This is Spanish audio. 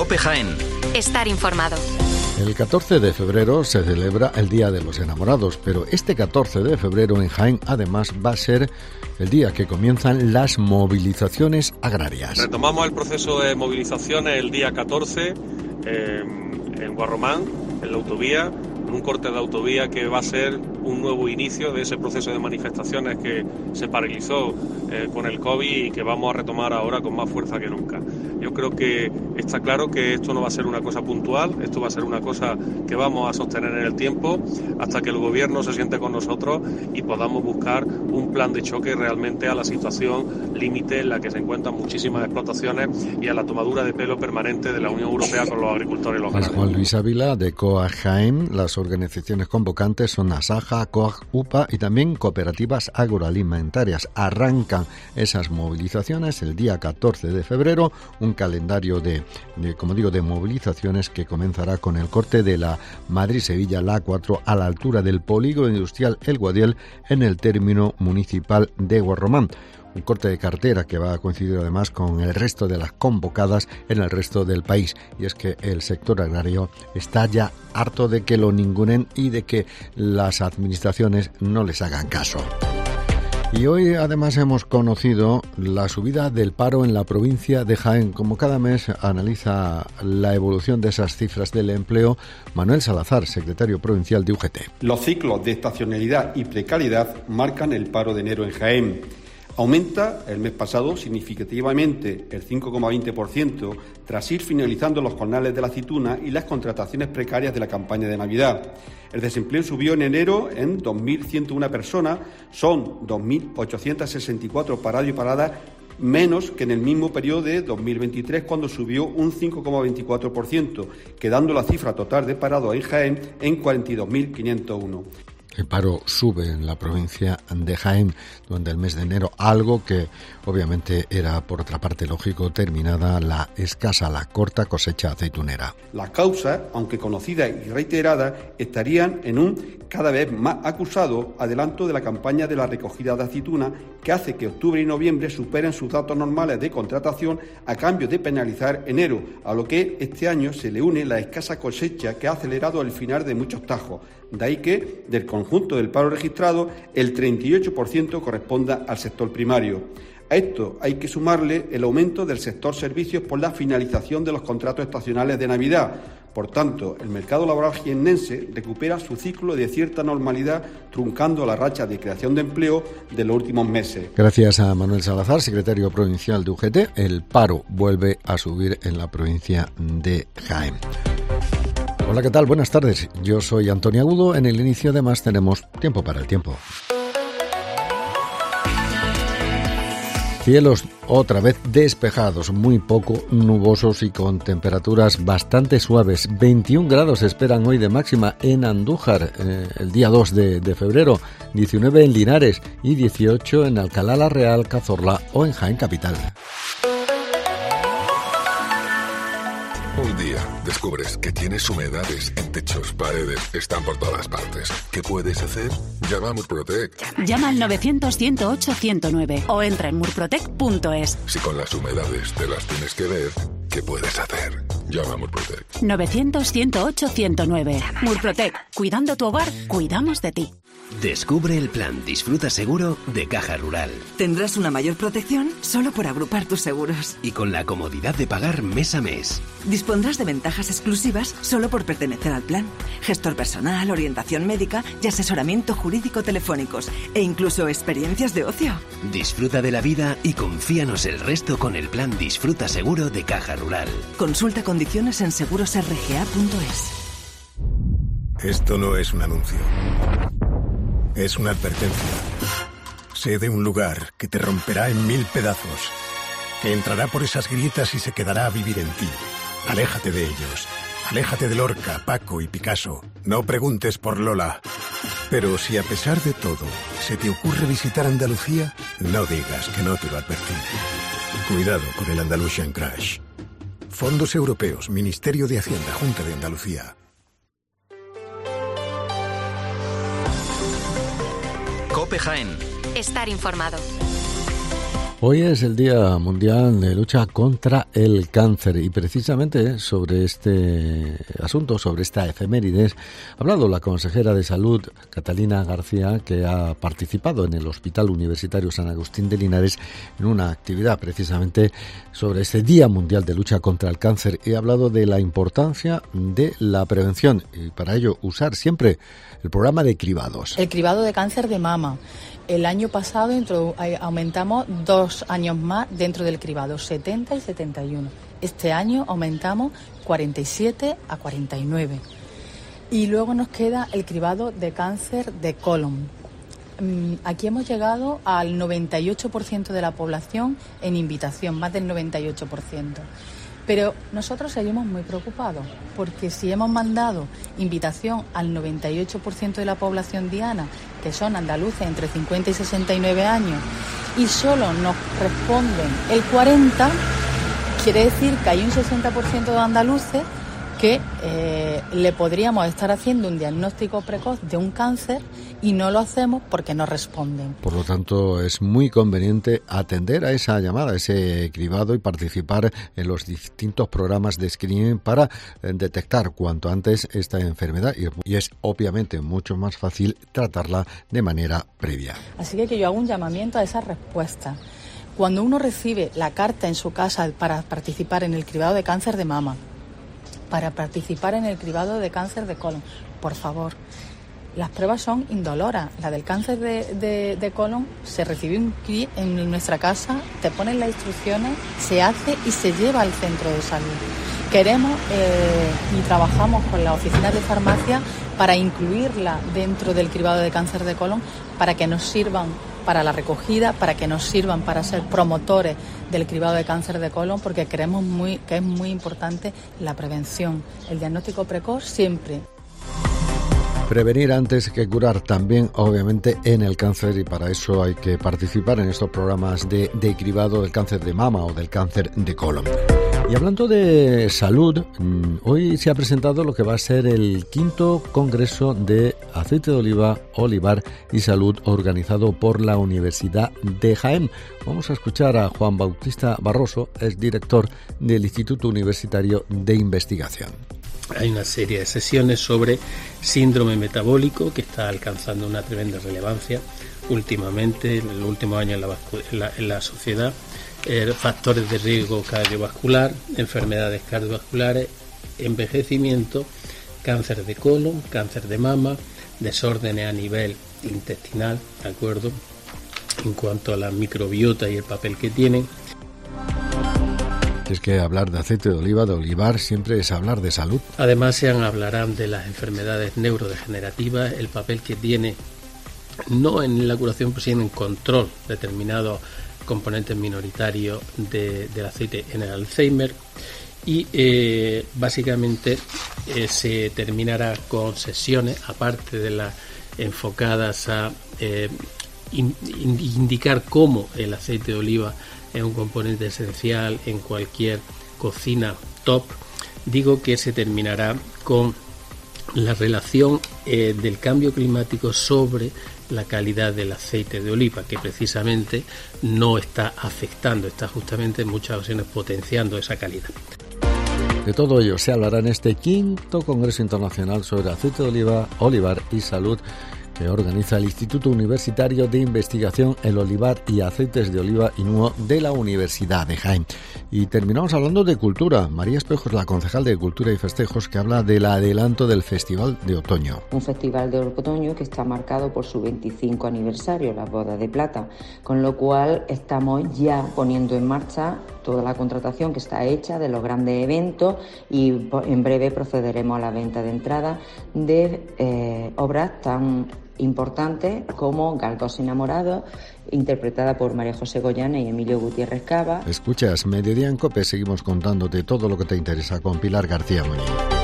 COPE Jaén. Estar informado. El 14 de febrero se celebra el Día de los Enamorados, pero este 14 de febrero en Jaén además va a ser el día que comienzan las movilizaciones agrarias. Retomamos el proceso de movilizaciones el día 14 en Guarromán, en la autovía, en un corte de autovía que va a ser un nuevo inicio de ese proceso de manifestaciones que se paralizó con el COVID y que vamos a retomar ahora con más fuerza que nunca. Yo creo que está claro que esto no va a ser una cosa puntual, esto va a ser una cosa que vamos a sostener en el tiempo hasta que el gobierno se siente con nosotros y podamos buscar un plan de choque realmente a la situación límite en la que se encuentran muchísimas explotaciones y a la tomadura de pelo permanente de la Unión Europea con los agricultores locales. Es Juan Luis Ávila de COAG Jaén. Las organizaciones convocantes son Asaja, COAG, UPA y también cooperativas agroalimentarias. Arrancan esas movilizaciones el día 14 de febrero, un calendario de movilizaciones que comenzará con el corte de la Madrid-Sevilla, la A4, a la altura del polígono industrial El Guadiel, en el término municipal de Guarromán. Un corte de cartera que va a coincidir además con el resto de las convocadas en el resto del país. Y es que el sector agrario está ya harto de que lo ningunen y de que las administraciones no les hagan caso. Y hoy además hemos conocido la subida del paro en la provincia de Jaén. Como cada mes analiza la evolución de esas cifras del empleo Manuel Salazar, secretario provincial de UGT. Los ciclos de estacionalidad y precariedad marcan el paro de enero en Jaén. Aumenta el mes pasado significativamente el 5,20% tras ir finalizando los jornales de la aceituna y las contrataciones precarias de la campaña de Navidad. El desempleo subió en enero en 2.101 personas, son 2.864 parados y paradas menos que en el mismo periodo de 2023, cuando subió un 5,24%, quedando la cifra total de parados en Jaén en 42.501. El paro sube en la provincia de Jaén durante el mes de enero, algo que obviamente era, por otra parte, lógico, terminada la corta cosecha aceitunera. Las causas, aunque conocidas y reiteradas, estarían en un cada vez más acusado adelanto de la campaña de la recogida de aceituna, que hace que octubre y noviembre superen sus datos normales de contratación a cambio de penalizar enero, a lo que este año se le une la escasa cosecha que ha acelerado el final de muchos tajos. De ahí que, del conjunto del paro registrado, el 38% corresponda al sector primario. A esto hay que sumarle el aumento del sector servicios por la finalización de los contratos estacionales de Navidad. Por tanto, el mercado laboral jiennense recupera su ciclo de cierta normalidad, truncando la racha de creación de empleo de los últimos meses. Gracias a Manuel Salazar, secretario provincial de UGT, el paro vuelve a subir en la provincia de Jaén. Hola, ¿qué tal? Buenas tardes. Yo soy Antonio Agudo. En el inicio, además, tenemos tiempo para el tiempo. Cielos otra vez despejados, muy poco nubosos y con temperaturas bastante suaves. 21 grados se esperan hoy de máxima en Andújar el día 2 de febrero, 19 en Linares y 18 en Alcalá la Real, Cazorla o en Jaén capital. Un día descubres que tienes humedades en techos, paredes, están por todas partes. ¿Qué puedes hacer? Llama a Murprotec. Llama al 900-108-109 o entra en murprotec.es. Si con las humedades te las tienes que ver, ¿qué puedes hacer? Llama a Murprotec. 900-108-109. Murprotec. Cuidando tu hogar, cuidamos de ti. Descubre el plan Disfruta Seguro de Caja Rural. Tendrás una mayor protección solo por agrupar tus seguros. Y con la comodidad de pagar mes a mes. Dispondrás de ventajas exclusivas solo por pertenecer al plan. Gestor personal, orientación médica y asesoramiento jurídico telefónicos. E incluso experiencias de ocio. Disfruta de la vida y confíanos el resto con el plan Disfruta Seguro de Caja Rural. Consulta condiciones en segurosrga.es. Esto no es un anuncio. Es una advertencia. Sé de un lugar que te romperá en 1000 pedazos, que entrará por esas grietas y se quedará a vivir en ti. Aléjate de ellos. Aléjate de Lorca, Paco y Picasso. No preguntes por Lola. Pero si a pesar de todo se te ocurre visitar Andalucía, no digas que no te lo advertí. Cuidado con el Andalusian Crash. Fondos Europeos, Ministerio de Hacienda, Junta de Andalucía. COPE Jaén. Estar informado. Hoy es el Día Mundial de Lucha contra el Cáncer y precisamente sobre este asunto, sobre esta efemérides, ha hablado la consejera de Salud, Catalina García, que ha participado en el Hospital Universitario San Agustín de Linares en una actividad precisamente sobre este Día Mundial de Lucha contra el Cáncer y ha hablado de la importancia de la prevención y para ello usar siempre el programa de cribados. El cribado de cáncer de mama. El año pasado aumentamos 2 años más dentro del cribado, 70 y 71. Este año aumentamos 47 a 49. Y luego nos queda el cribado de cáncer de colon. Aquí hemos llegado al 98% de la población en invitación, más del 98%. Pero nosotros seguimos muy preocupados, porque si hemos mandado invitación al 98% de la población diana, que son andaluces entre 50 y 69 años, y solo nos responden el 40%, quiere decir que hay un 60% de andaluces que le podríamos estar haciendo un diagnóstico precoz de un cáncer y no lo hacemos porque no responden. Por lo tanto, es muy conveniente atender a esa llamada, a ese cribado y participar en los distintos programas de screening para detectar cuanto antes esta enfermedad y es obviamente mucho más fácil tratarla de manera previa. Así que yo hago un llamamiento a esa respuesta. Cuando uno recibe la carta en su casa para participar en el cribado de cáncer de mama, para participar en el cribado de cáncer de colon, por favor, las pruebas son indoloras. La del cáncer de colon se recibe un kit en nuestra casa, te ponen las instrucciones, se hace y se lleva al centro de salud. Queremos y trabajamos con las oficinas de farmacia para incluirla dentro del cribado de cáncer de colon para que nos sirvan para la recogida, para que nos sirvan para ser promotores del cribado de cáncer de colon, porque creemos que es muy importante la prevención, el diagnóstico precoz siempre. Prevenir antes que curar también, obviamente, en el cáncer y para eso hay que participar en estos programas de cribado del cáncer de mama o del cáncer de colon. Y hablando de salud, hoy se ha presentado lo que va a ser el 5º Congreso de Aceite de Oliva, Olivar y Salud organizado por la Universidad de Jaén. Vamos a escuchar a Juan Bautista Barroso, es director del Instituto Universitario de Investigación. Hay una serie de sesiones sobre síndrome metabólico que está alcanzando una tremenda relevancia últimamente, en el último año en la sociedad. Factores de riesgo cardiovascular, enfermedades cardiovasculares, envejecimiento, cáncer de colon, cáncer de mama, desórdenes a nivel intestinal, ¿de acuerdo? En cuanto a la microbiota y el papel que tienen. Es que hablar de aceite de oliva, de olivar, siempre es hablar de salud. Además se hablarán de las enfermedades neurodegenerativas, el papel que tiene, no en la curación, pero sí en el control de determinados componentes minoritarios del aceite en el Alzheimer. Y básicamente se terminará con sesiones, aparte de las enfocadas a indicar cómo el aceite de oliva es un componente esencial en cualquier cocina top. Digo que se terminará con la relación del cambio climático sobre la calidad del aceite de oliva, que precisamente no está afectando, está justamente en muchas ocasiones potenciando esa calidad. De todo ello se hablará en este 5º Congreso Internacional sobre Aceite de Oliva, Olivar y Salud, que organiza el Instituto Universitario de Investigación, el Olivar y Aceites de Oliva INUO de la Universidad de Jaén. Y terminamos hablando de cultura. María Espejo es la concejal de Cultura y Festejos que habla del adelanto del Festival de Otoño. Un festival de otoño que está marcado por su 25 aniversario, las Bodas de Plata, con lo cual estamos ya poniendo en marcha toda la contratación que está hecha de los grandes eventos y en breve procederemos a la venta de entradas de obras tan importantes como Galdós enamorado, interpretada por María José Goyana y Emilio Gutiérrez Cava. Escuchas Mediodía en COPE, seguimos contándote todo lo que te interesa con Pilar García Muñiz.